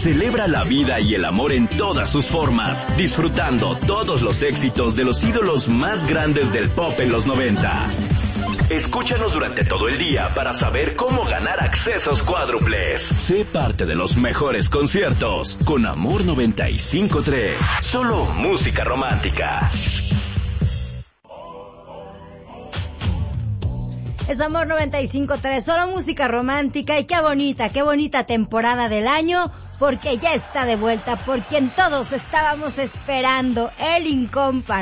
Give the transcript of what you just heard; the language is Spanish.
Celebra la vida y el amor en todas sus formas, disfrutando todos los éxitos de los ídolos más grandes del pop en los 90. Escúchanos durante todo el día para saber cómo ganar accesos cuádruples. Sé parte de los mejores conciertos con Amor 95.3. Solo música romántica. Es Amor 95.3, solo música romántica. Y qué bonita temporada del año, porque ya está de vuelta por quien todos estábamos esperando, el incomparable